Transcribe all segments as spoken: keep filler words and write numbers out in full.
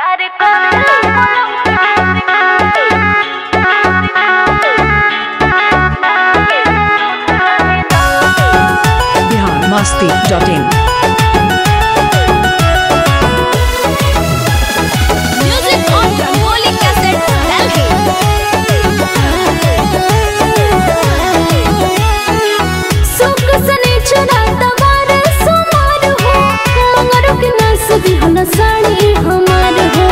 बिहार मस्ती dot in. Sari हमार हो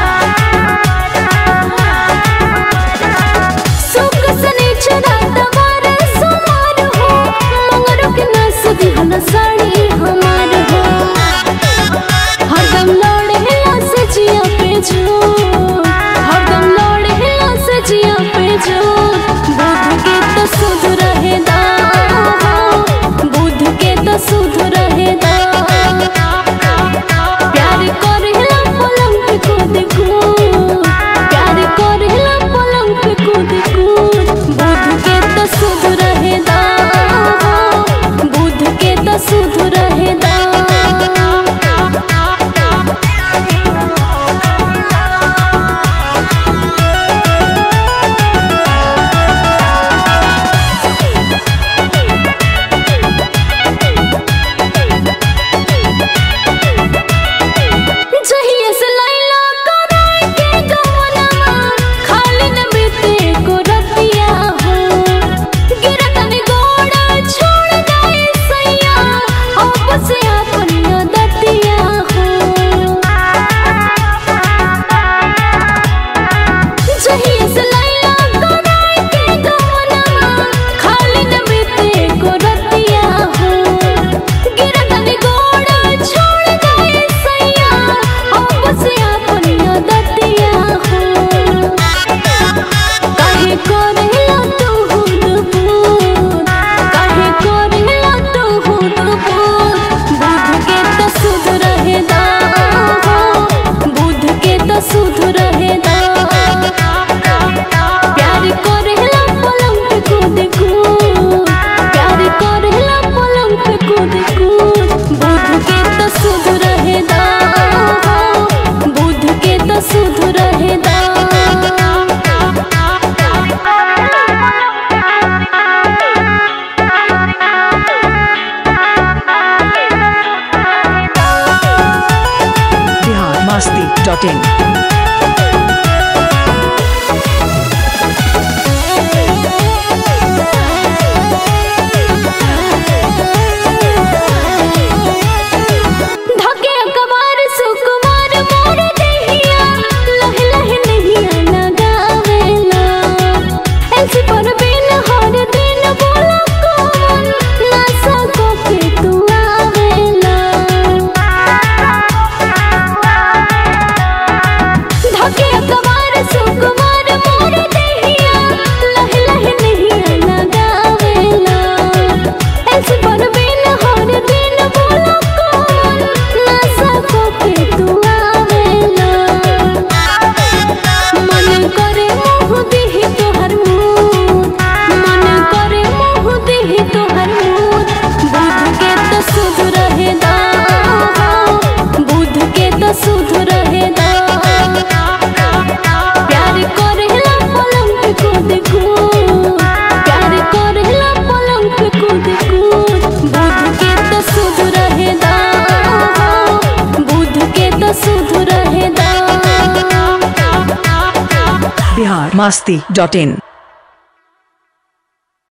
सुख सनीचरा तवार समार हो मंगरो के नस दिहन साड़ी हमार हो हरदम लौड़े हिला से जिया पे जो हरदम लौड़े हिला से जिया पे जो बुध के तो सुध रहे दा बुध के तो सुध रहे दा सुध रहे दा जहिया से लैला कराए के गवनमा खाली न बीते को रतिया हो गिरतन गोड़ा छोड़ गए सैया अब से अपनी दतिया हो जहिया से लैला कराए के गवनमा खाली न बीते को रतिया हो गिरतन गोड़ा छोड़ गए सैया अब से अपनी दतिया हो काहे करेला तू हुद बूद काहे करेला तू हुद बूद बुध के तो सुध रहे दा बुध के तो सुध रहे दा प्यार करेला पलंग पे कूद कूद प्यार करेला पलंग पे कूद कूद बुध के तो सुध रहे दा बुध के तो सुध रहे दा बिहार मस्ती डॉट इन। धके अकबार सुकुमार मोर देहिया लह लह नहिया लगावेला ऐसे पर बिन हर दिन बोला कौन ना सको के तू आवेला धके अकबार सुकुमार मोर देहिया लह लह नहिया लगावेला ऐसे पर बिन हर दिन बोला कौन ना सको के तू आवेला मन करे मुँह दिही तोहर मुँह मन करे मुँह दिही तोहर मुँह बुध के तो सुध रहे दा बुध के तो सुध रहे दा प्यार करेला पलंग पे कूद कूद प्यार करेला पलंग पे कूद कूद बुध के तो सुध रहे दा बुध के तो सुध रहे दा बिहार मस्ती डॉट इन।